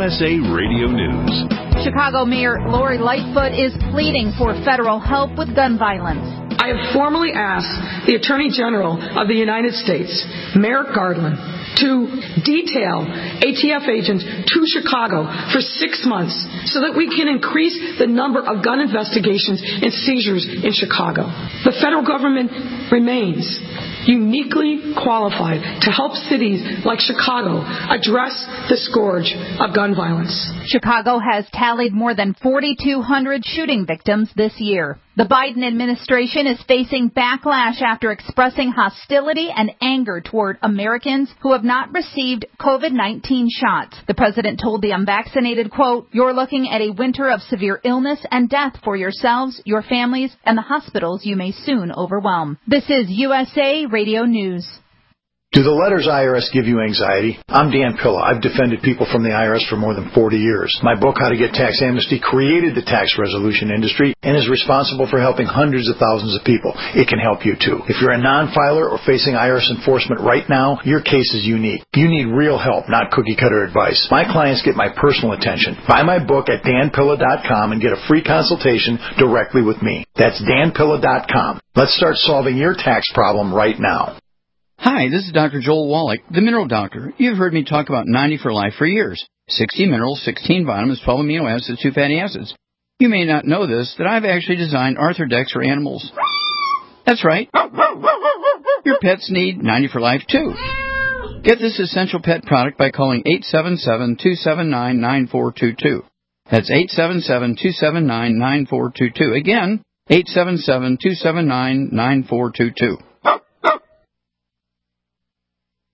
USA Radio News. Chicago Mayor Lori Lightfoot is pleading for federal help with gun violence. I have formally asked the Attorney General of the United States, Merrick Garland, to detail ATF agents to Chicago for 6 months so that we can increase the number of gun investigations and seizures in Chicago. The federal government remains uniquely qualified to help cities like Chicago address the scourge of gun violence. Chicago has tallied more than 4,200 shooting victims this year. The Biden administration is facing backlash after expressing hostility and anger toward Americans who have not received COVID-19 shots. The president told the unvaccinated, quote, "You're looking at a winter of severe illness and death for yourselves, your families, and the hospitals you may soon overwhelm." This is USA Radio News. Do the letters IRS give you anxiety? I'm Dan Pilla. I've defended people from the IRS for more than 40 years. My book, How to Get Tax Amnesty, created the tax resolution industry and is responsible for helping hundreds of thousands of people. It can help you, too. If you're a non-filer or facing IRS enforcement right now, your case is unique. You need real help, not cookie-cutter advice. My clients get my personal attention. Buy my book at danpilla.com and get a free consultation directly with me. That's danpilla.com. Let's start solving your tax problem right now. Hi, this is Dr. Joel Wallach, the Mineral Doctor. You've heard me talk about 90 for Life for years. 60 minerals, 16 vitamins, 12 amino acids, 2 fatty acids. You may not know this, that I've actually designed Arthrodex for animals. That's right. Your pets need 90 for Life, too. Get this essential pet product by calling 877-279-9422. That's 877-279-9422. Again, 877-279-9422.